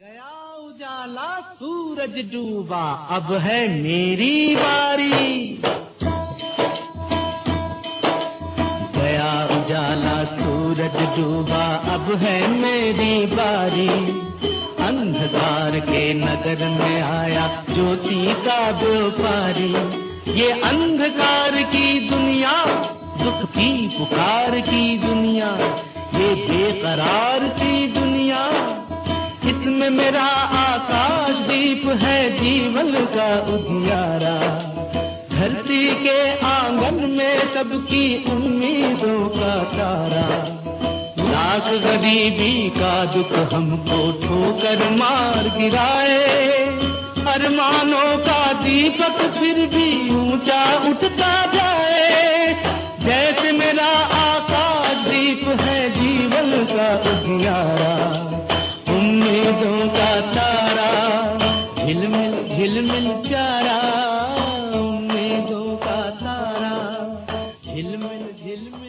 गया उजाला सूरज डूबा, अब है मेरी बारी। गया उजाला सूरज डूबा, अब है मेरी बारी। अंधकार के नगर में आया ज्योति का व्यापारी। ये अंधकार की दुनिया, दुख की पुकार की दुनिया, ये बेकरार सी दुनिया, इसमें मेरा आकाश दीप है जीवन का उजियारा। धरती के आंगन में सबकी उम्मीदों का तारा। लाख गरीबी का दुख हमको ठोकर मार गिराए, अरमानों का दीपक फिर भी ऊंचा उठता जाए। जैसे मेरा आकाश दीप है जीवन का उजियारा, उम्मीदों का तारा, झिलमिल झिलमिल प्यारा। उम्मीदों का तारा, झिलमिल झिलमिल